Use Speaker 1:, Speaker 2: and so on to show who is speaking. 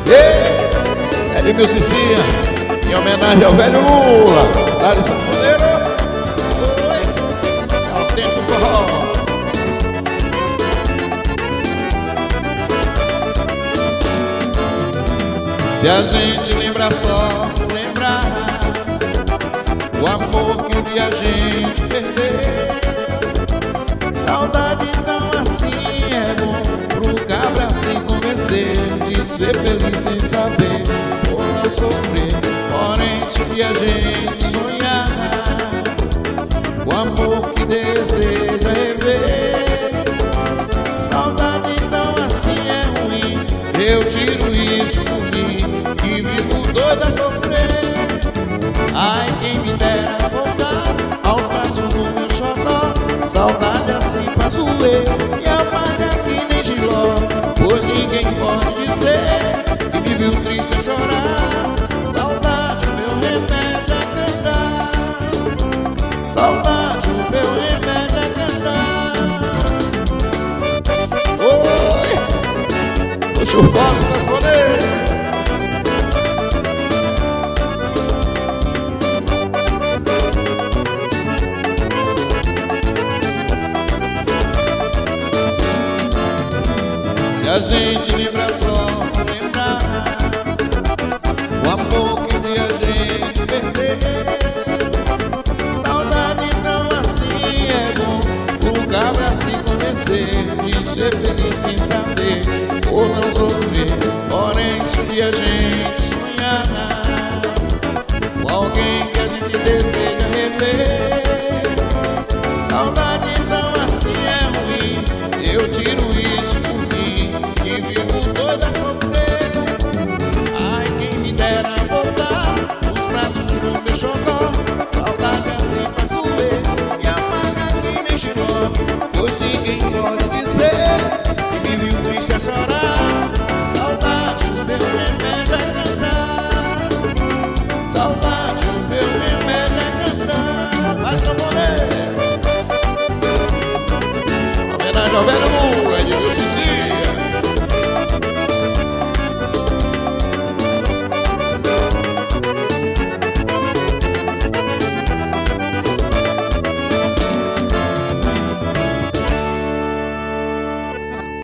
Speaker 1: Ei, Célio Milcicinha, em homenagem ao velho Lula, lá de Sanfoneiro. Esse é o autêntico forró. Se a gente lembrar só, lembrar o amor que um dia a gente perdeu. Saudade tão assim é bom pro cabra se convencer de ser feliz sem saber ou não sofrer. Porém, se um dia a gente sonhar o amor que deseja rever, saudade tão assim é ruim. Eu tiro isso por mim, que vivo doido a sofrer. Ai, quem me dera voltar aos braços do meu xodó. Saudade assim faz doer e apaga que nem giló. Pois ninguém pode dizer que vive o triste a chorar. Saudade, o meu remédio é cantar. Saudade, o meu remédio é cantar. Oi, puxa o fole, sanfoneiro. Se a gente lembrar só, lembrar o amor que um dia a gente perdeu. Saudade não assim é bom o cabra se convencer de ser feliz sem saber ou não sofrer. Porém, se um dia a gente sonhar com alguém que a gente deseja rever, saudade não assim é ruim. Eu tiro isso por mim, que vivo doido a sofrer. Ai, quem me dera voltar nos braços do meu xodó. Saudade assim faz doer e apaga que nem giló.